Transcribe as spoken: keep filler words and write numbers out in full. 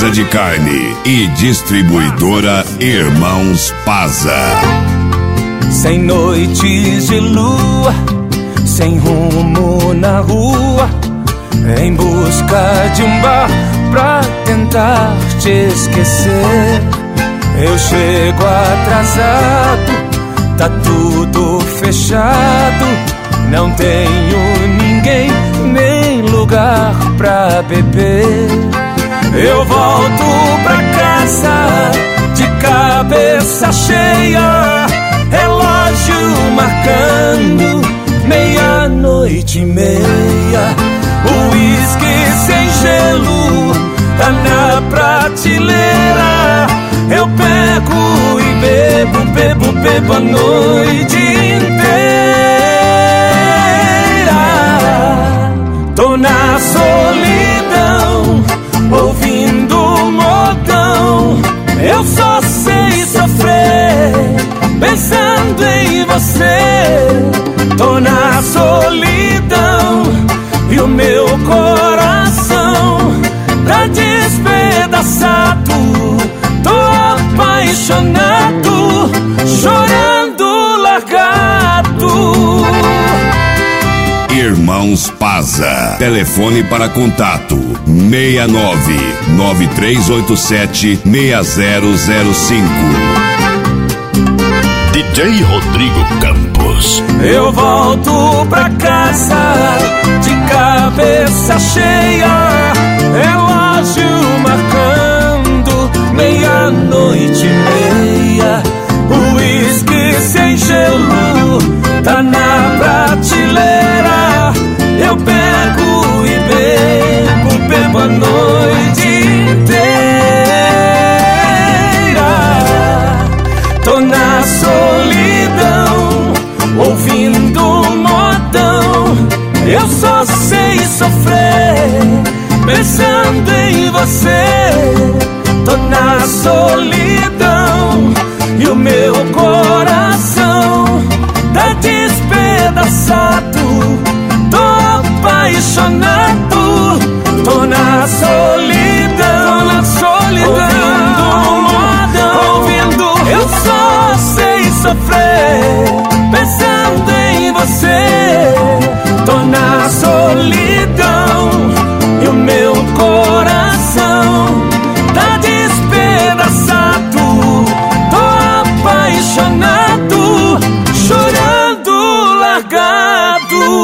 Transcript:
Casa de Carne e Distribuidora Irmãos Paza. Sem noites de lua, sem rumo na rua, em busca de um bar pra tentar te esquecer. Eu chego atrasado, tá tudo fechado, não tenho ninguém nem lugar pra beber. Eu volto pra casa de cabeça cheia, relógio marcando meia-noite e meia. O uísque sem gelo tá na prateleira. Eu pego e bebo, bebo, bebo a noite inteira. Tô na solidão, ouvindo modão. Eu só sei sofrer pensando em você. Tô na solidão e o meu coração tá despedaçado. Tô apaixonado, chorando largado. Irmãos Paza. Telefone para contato seis nove nove três oito sete seis zero zero cinco. D J Rodrigo Campos. Eu volto pra casa de cabeça cheia, relógio marcando meia-noite e meia. O uísque sem gelo tá na prateleira. Eu pego e bebo, bebo a noite inteira. Tô na solidão, ouvindo modão. Eu só sei sofrer pensando em você. Tô na solidão e o meu coração tá despedaçado. Tô apaixonado, tô na solidão, tô na solidão, ouvindo modão, ouvindo. Eu só sei sofrer pensando em você. Tô na solidão e o meu coração tá despedaçado. Tô apaixonado, chorando largado.